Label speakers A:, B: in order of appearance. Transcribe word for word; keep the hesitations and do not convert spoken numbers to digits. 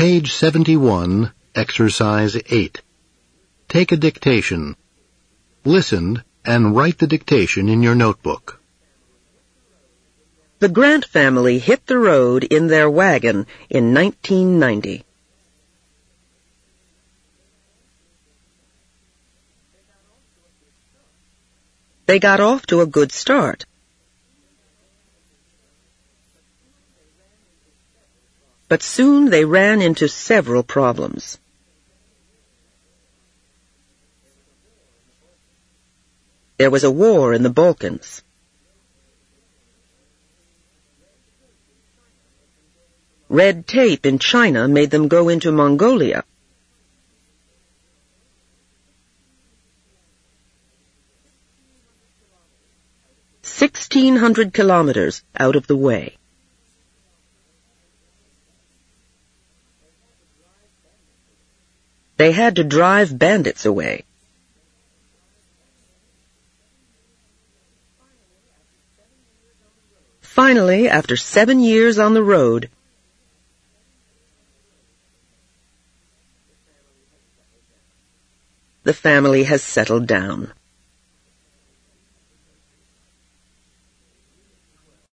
A: Page seventy-one, Exercise eight. Take a dictation. Listen and write the dictation in your notebook.
B: The Grant family hit the road in their wagon in nineteen ninety. They got off to a good start. But soon they ran into several problems. There was a war in the Balkans. Red tape in China made them go into Mongolia. Sixteen hundred kilometers out of the way. They had to drive bandits away. Finally, after seven years on the road, the family has settled down.